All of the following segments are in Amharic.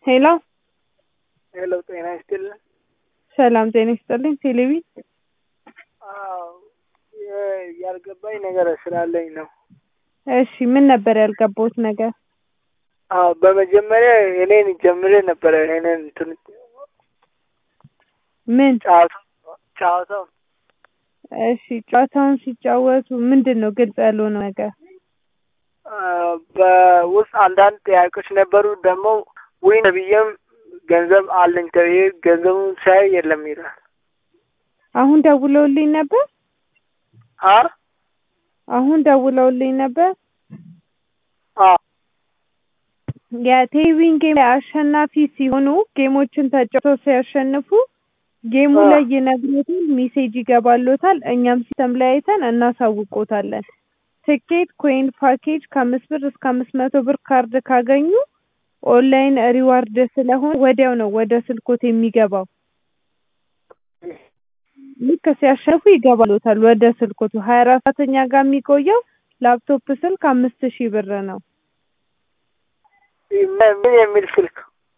ሄሎ ሄሎ ጤና ይስጥልኝ። ሰላም ጤና ይስጥልኝ። ቴሌቪ አዎ ያልገባኝ ነገር ስላለኝ ነው። እሺ ምን ነበር ያልገባሁት ነገር? በመጀመሪያ እኔን ጀምሬ ነበር እኔን እንትን ምን ጨዋታው እሺ ጨዋታውን ሲጫወቱ ምንድነው ግልጽ ያልሆነ ነገር? በውስጥ አንዳንድ ጥያቄዎች ነበሩ። ደግሞ ወይ ነብዬም ገንዘብ አለኝ ተብዬ ገንዘቡን ሳይ የለም ይላል። አሁን ደውለውልኝ ነበር። አሁን ደውለውልኝ ነበር። የቴሌቪዥን ጌም አሸናፊ ሲሆኑ ጌሞችን ተጫውተው ሲያሸንፉ ጌሙ ላይ ይነግሩታል፣ ሜሴጅ ይገባሎታል። እኛም ሲስተም ላይ አይተን እናሳውቆታለን። ትኬት፣ ኮይን፣ ፓኬጅ ከ5 ብር እስከ 500 ብር ካርድ ካገኙ ኦንላይን ሪዋርድ ስለሆነ ወዲያው ነው ወደ ስልኮት የሚገባው። ልክ ሲያሸንፉ ይገባሎታል ወደ ስልኮቱ። 24 ሰዓተኛ ጋር የሚቆየው ላፕቶፕ ስልክ 5000 ብር ነው። ምን የሚል ስልክ?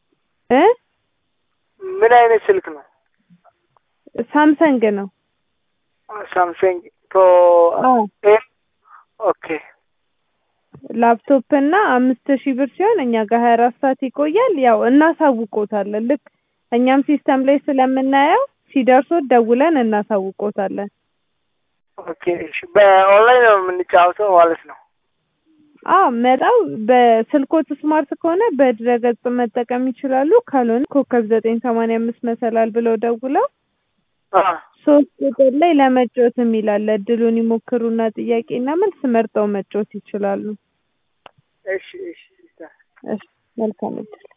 ምን አይነት ስልክ ነው? ሳምሰንግ ነው። ሳምሰንግ ኦኬ። ላፕቶፕ እና 5000 ብር ሲሆን እኛ ጋር 24 ሰዓት ይቆያል። ያው እናሳውቆታለን። ልክ እኛም ሲስተም ላይ ስለምናየው ሲደርሶት ደውለን እናሳውቆታለን። ኦኬ እሺ። በኦንላይን ነው የምንጫወተው ማለት ነው? መጣው በስልኮት ስማርት ከሆነ በድረገጽ መጠቀም ይችላሉ። ካልሆነ ኮከብ 985 መሰላል ብለው ደውለው 3 ቁጥር ላይ ለመጫወት የሚላል እድሉን ይሞክሩና ጥያቄና መልስ መርጠው መጫወት ይችላሉ። እሺ እሺ። እሺ መልካም እድል።